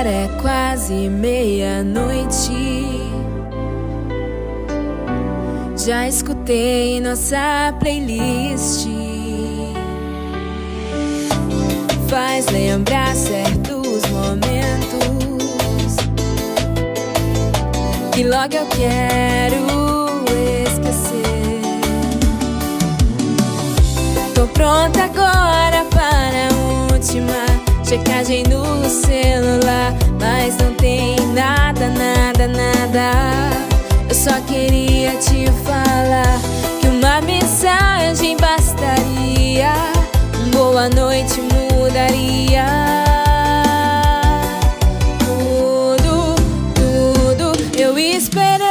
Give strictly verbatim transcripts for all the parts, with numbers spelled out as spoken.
Agora é quase meia-noite. Já escutei nossa playlist. Faz lembrar certos momentos que logo eu quero esquecer. Tô pronta agora para a última checagem no celular, mas não tem nada, nada, nada. Eu só queria te falar que uma mensagem bastaria. Boa noite mudaria tudo, tudo. Eu esperei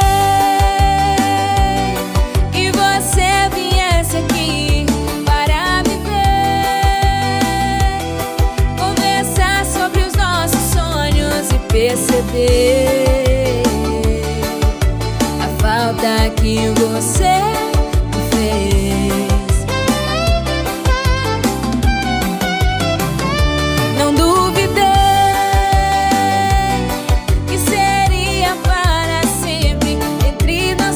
que você viesse aqui para me ver, conversar sobre os nossos sonhos e perceber a falta que você me fez. Não duvidei que seria para sempre entre nós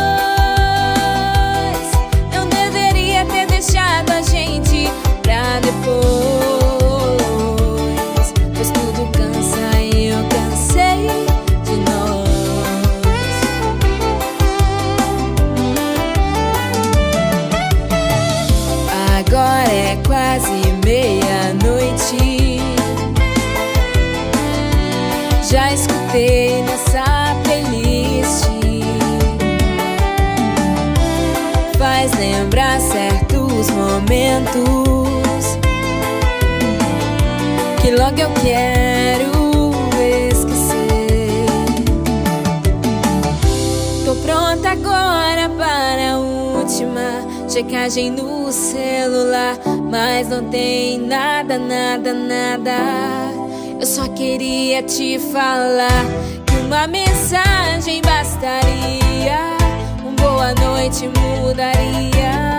dois. Não deveria ter deixado a gente pra depois, pois tudo cansa e eu cansei de nós. Agora é quase meia-noite. Já escutei nossa playlist. Faz lembrar certos momentos que logo eu quero esquecer. Tô pronta agora para a última checagem no celular, mas não tem nada, nada, nada. Eu só queria te falar que uma mensagem bastaria. Um boa noite mudaria